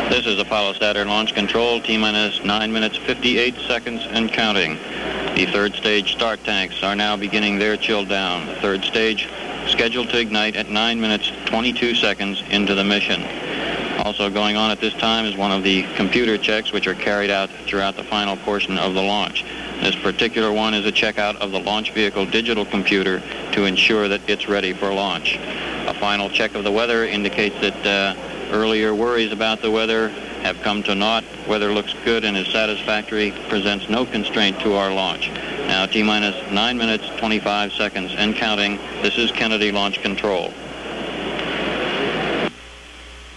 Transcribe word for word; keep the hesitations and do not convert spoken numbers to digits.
This is Apollo Saturn Launch Control, T-minus nine minutes, fifty-eight seconds and counting. The third stage start tanks are now beginning their chill down. The third stage scheduled to ignite at nine minutes, twenty-two seconds into the mission. Also going on at this time is one of the computer checks which are carried out throughout the final portion of the launch. This particular one is a checkout of the launch vehicle digital computer to ensure that it's ready for launch. A final check of the weather indicates that uh, earlier worries about the weather have come to naught. Weather looks good and is satisfactory, presents no constraint to our launch. Now T-minus nine minutes, twenty-five seconds and counting. This is Kennedy Launch Control.